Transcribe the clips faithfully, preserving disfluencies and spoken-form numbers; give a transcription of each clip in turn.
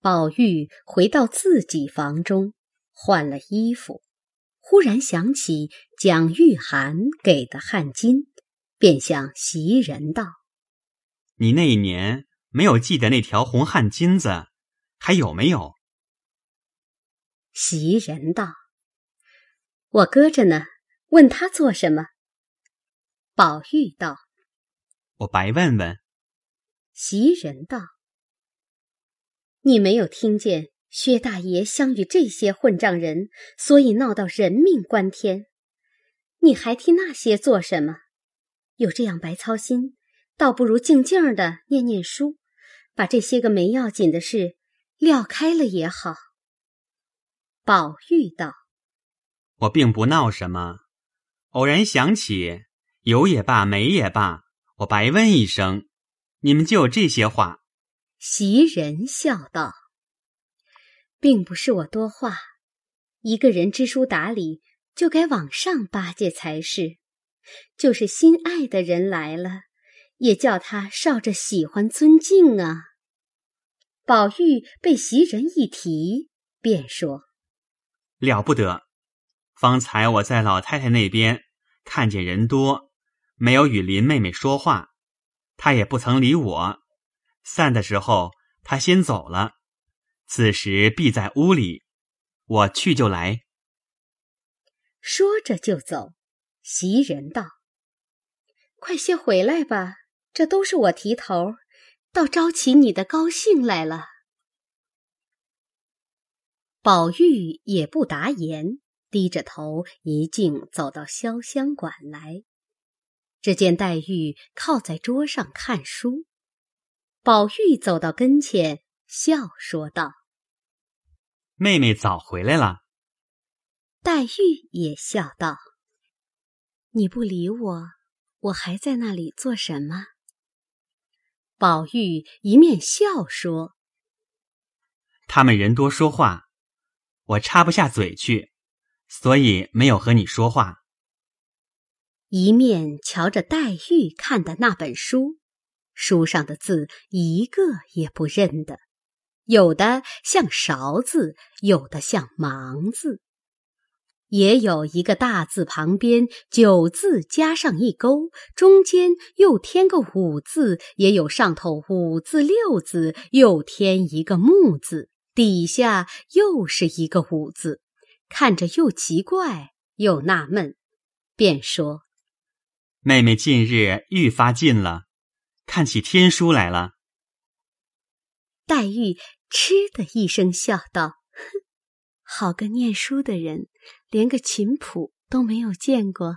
宝玉回到自己房中，换了衣服，忽然想起蒋玉菡给的汗巾，便向袭人道： 你那一年没有记得那条红汗巾子，还有没有？ 袭人道：我搁着呢，问他做什么？宝玉道： 我白问问。 袭人道：你没有听见薛大爷相与这些混账人，所以闹到人命关天，你还替那些做什么？有这样白操心，倒不如静静的念念书，把这些个没要紧的事撂开了也好。宝玉道： 我并不闹什么，偶然想起，有也罢，没也罢，我白问一声，你们就有这些话。 袭人笑道：并不是我多话，一个人知书达理，就该往上巴结才是。就是心爱的人来了，也叫他少着喜欢尊敬啊。宝玉被袭人一提，便说： 了不得，方才我在老太太那边看见人多，没有与林妹妹说话，她也不曾理我。散的时候她先走了，此时必在屋里，我去就来。 说着就走。袭人道：快些回来吧，这都是我提头，倒招起你的高兴来了。宝玉也不答言，低着头一径走到潇湘馆来。只见黛玉靠在桌上看书，宝玉走到跟前，笑说道： 妹妹早回来了。 黛玉也笑道：你不理我，我还在那里做什么？宝玉一面笑说： 他们人多说话，我插不下嘴去，所以没有和你说话。 一面瞧着黛玉看的那本书，书上的字一个也不认得，有的像勺字，有的像芒字，也有一个大字旁边九字加上一勾，中间又添个五字，也有上头五字六字，又添一个木字，底下又是一个五字，看着又奇怪又纳闷，便说： 妹妹近日愈发近了，看起天书来了。 黛玉嗤的一声笑道：哼，好个念书的人，连个琴谱都没有见过。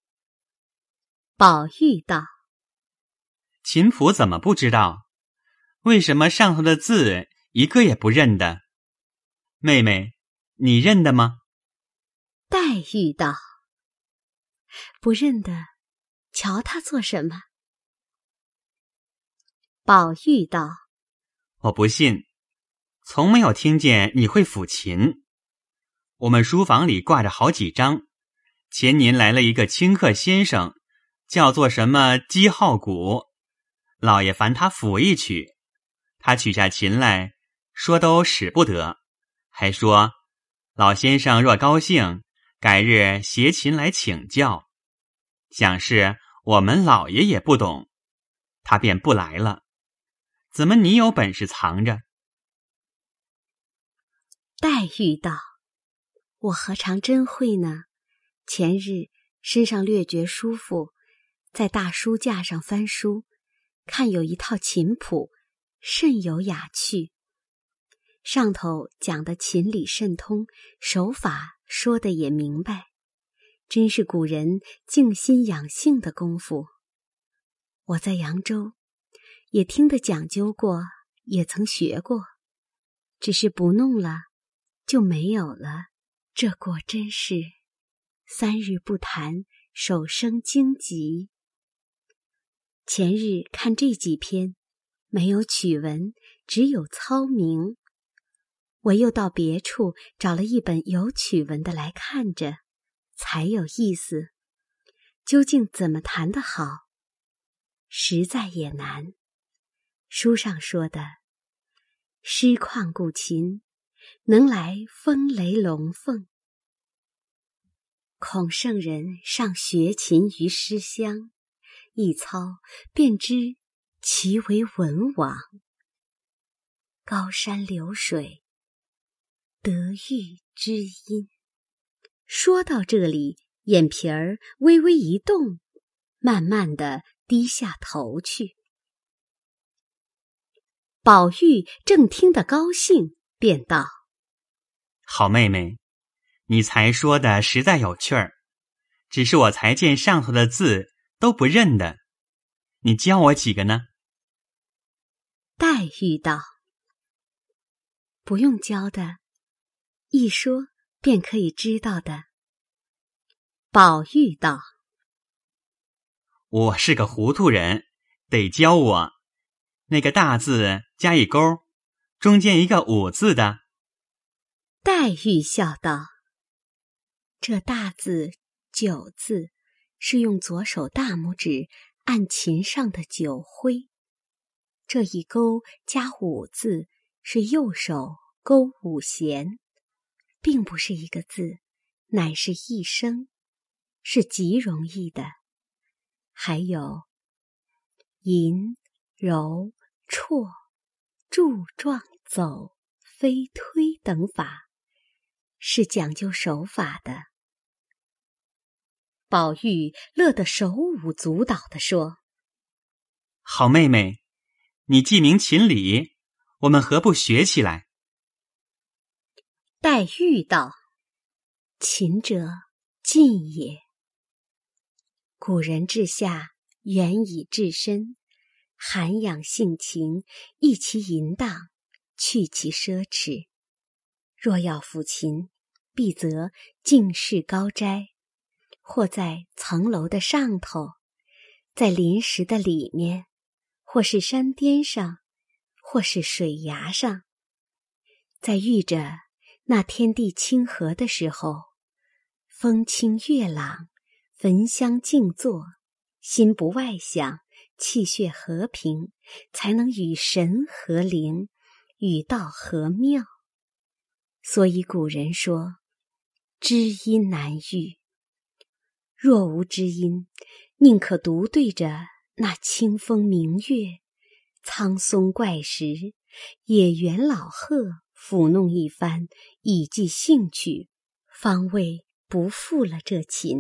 宝玉道： 琴谱怎么不知道？为什么上头的字一个也不认得？妹妹，你认得吗？ 黛玉道：不认得，瞧他做什么？宝玉道： 我不信，从没有听见你会抚琴。我们书房里挂着好几张，前年来了一个清客先生，叫做什么姬浩谷，老爷烦他抚一曲，他取下琴来，说都使不得，还说老先生若高兴，改日携琴来请教。想是我们老爷也不懂，他便不来了。怎么你有本事藏着？ 黛玉道：我何尝真会呢？前日身上略觉舒服，在大书架上翻书，看有一套琴谱，甚有雅趣。上头讲的琴理甚通，手法说的也明白，真是古人静心养性的功夫。我在扬州也听得讲究过，也曾学过，只是不弄了就没有了。这果真是三日不弹，手生荆棘。前日看这几篇，没有曲文，只有操名。我又到别处找了一本有曲文的来看着，才有意思。究竟怎么弹得好，实在也难。书上说的诗旷古琴，能来风雷龙凤。孔圣人上学琴于诗乡，一操便知其为文王。高山流水，得遇知音。说到这里，眼皮儿微微一动，慢慢地低下头去。宝玉正听得高兴，便道： 好妹妹，你才说的实在有趣儿，只是我才见上头的字都不认得，你教我几个呢？ 黛玉道：不用教的，一说便可以知道的。宝玉道： 我是个糊涂人，得教我。那个大字加一勾，中间一个五字的。 黛玉笑道：这大字九字是用左手大拇指按琴上的九徽，这一勾加五字是右手勾五弦，并不是一个字，乃是一声，是极容易的。还有吟、揉、绰、柱、状、走、飞、推等法，是讲究手法的。宝玉乐得手舞足蹈地说： 好妹妹，你既明琴理，我们何不学起来？ 黛玉道：琴者进也。古人治下，原以治身，涵养性情，抑其淫荡，去其奢侈。若要抚琴，必则进士高斋，或在层楼的上头，在临石的里面，或是山巅上，或是水崖上。在遇着那天地清和的时候，风清月朗，焚香静坐，心不外想，气血和平，才能与神合灵，与道合妙。所以古人说，知音难遇。若无知音，宁可独对着那清风明月，苍松怪石，野原老鹤，抚弄一番，以寄兴趣，方为不负了这琴。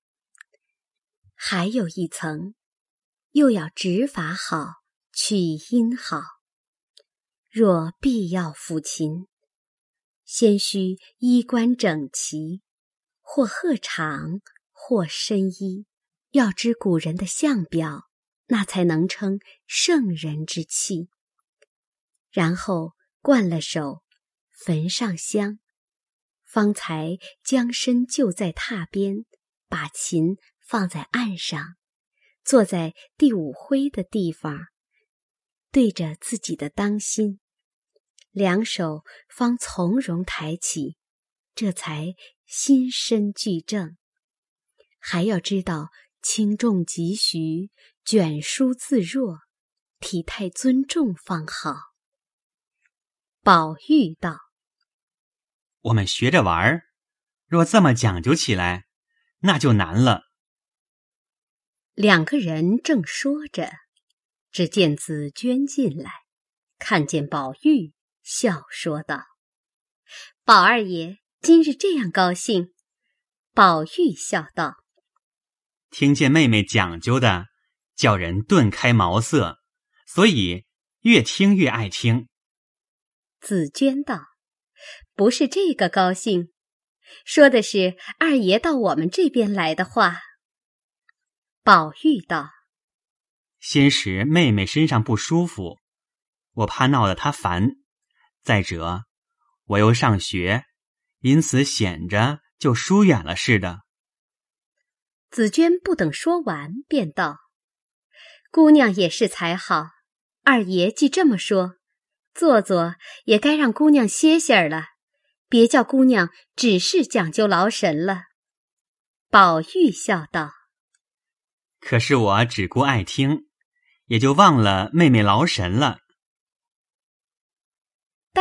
还有一层，又要指法好，曲音好。若必要抚琴，先须衣冠整齐，或鹤氅，或深衣，要知古人的相表，那才能称圣人之气。然后灌了手，焚上香，方才将身就在榻边，把琴放在案上，坐在第五徽的地方，对着自己的当心，两手方从容抬起，这才心身俱正。还要知道轻重急徐，卷舒自若，体态尊重方好。宝玉道： 我们学着玩儿，若这么讲究起来，那就难了。 两个人正说着，只见紫鹃进来，看见宝玉，笑说道：宝二爷今日这样高兴。宝玉笑道： 听见妹妹讲究的，叫人顿开茅塞，所以越听越爱听。 紫鹃道：不是这个高兴，说的是二爷到我们这边来的话。宝玉道： 先时妹妹身上不舒服，我怕闹得她烦，再者我又上学，因此显着就疏远了似的。 紫鹃不等说完，便道：姑娘也是才好，二爷既这么说，坐坐也该让姑娘歇歇儿了，别叫姑娘只是讲究劳神了。宝玉笑道： 可是我只顾爱听，也就忘了妹妹劳神了。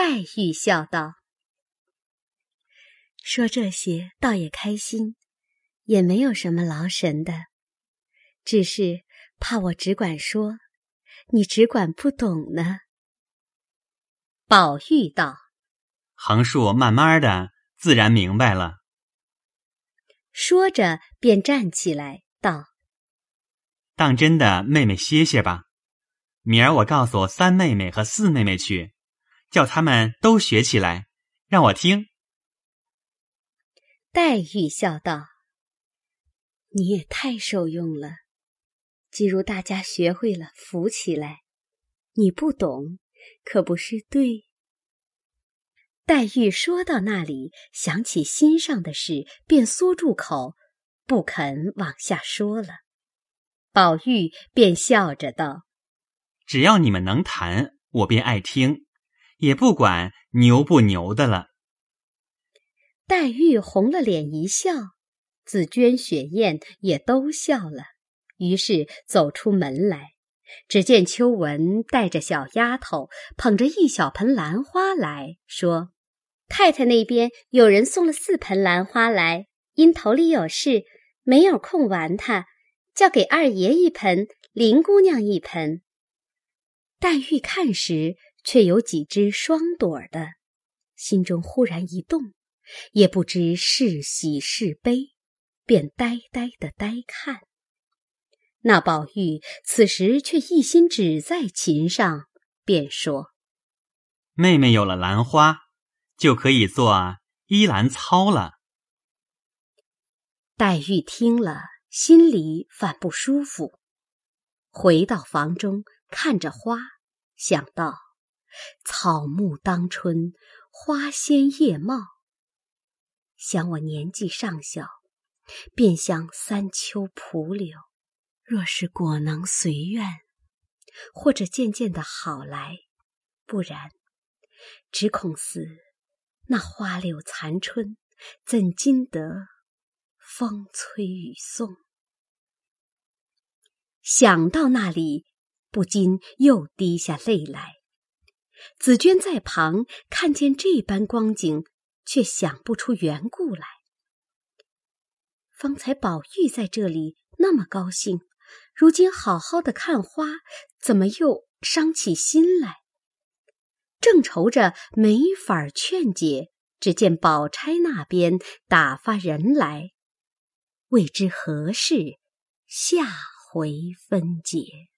黛玉笑道：说这些倒也开心，也没有什么劳神的，只是怕我只管说，你只管不懂呢。宝玉道： 横竖慢慢的，自然明白了。 说着便站起来道： 当真的妹妹歇歇吧，明儿我告诉三妹妹和四妹妹去，叫他们都学起来，让我听。 黛玉笑道：你也太受用了，既如大家学会了扶起来，你不懂可不是对。黛玉说到那里，想起心上的事，便缩住口，不肯往下说了。宝玉便笑着道： 只要你们能弹，我便爱听，也不管牛不牛的了。 黛玉红了脸一笑，紫鹃、雪雁也都笑了，于是走出门来。只见秋纹带着小丫头捧着一小盆兰花来，说：太太那边有人送了四盆兰花来，因头里有事，没有空玩它，叫给二爷一盆，林姑娘一盆。黛玉看时，却有几只双朵的，心中忽然一动，也不知是喜是悲，便呆呆地呆看。那宝玉此时却一心只在琴上，便说： 妹妹有了兰花，就可以做依兰操了。 黛玉听了，心里反不舒服，回到房中，看着花，想到草木当春，花鲜叶茂，想我年纪尚小，便像三秋蒲柳，若是果能随愿，或者渐渐的好来，不然只恐似那花柳残春，怎经得风吹雨送。想到那里，不禁又滴下泪来。紫鹃在旁看见这般光景，却想不出缘故来。方才宝玉在这里那么高兴，如今好好的看花，怎么又伤起心来？正愁着没法劝解，只见宝钗那边打发人来，未知何事，下回分解。